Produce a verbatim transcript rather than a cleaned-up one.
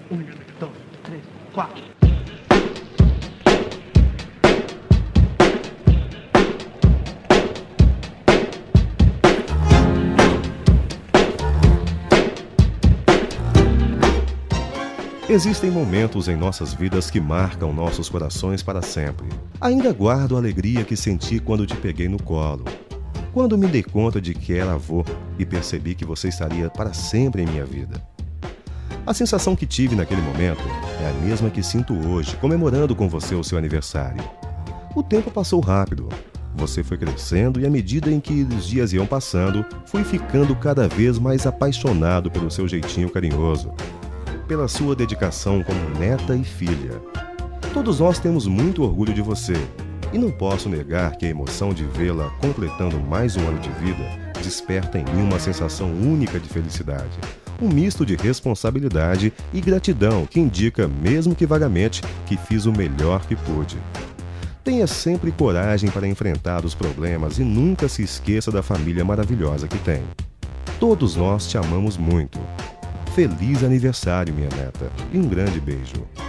Um, dois, três, quatro. Existem momentos em nossas vidas que marcam nossos corações para sempre. Ainda guardo a alegria que senti quando te peguei no colo. Quando me dei conta de que era avô e percebi que você estaria para sempre em minha vida. A sensação que tive naquele momento é a mesma que sinto hoje, comemorando com você o seu aniversário. O tempo passou rápido. Você foi crescendo e à medida em que os dias iam passando, fui ficando cada vez mais apaixonado pelo seu jeitinho carinhoso, pela sua dedicação como neta e filha. Todos nós temos muito orgulho de você, e não posso negar que a emoção de vê-la completando mais um ano de vida desperta em mim uma sensação única de felicidade, um misto de responsabilidade e gratidão que indica, mesmo que vagamente, que fiz o melhor que pude. Tenha sempre coragem para enfrentar os problemas e nunca se esqueça da família maravilhosa que tem. Todos nós te amamos muito. Feliz aniversário, minha neta, e um grande beijo.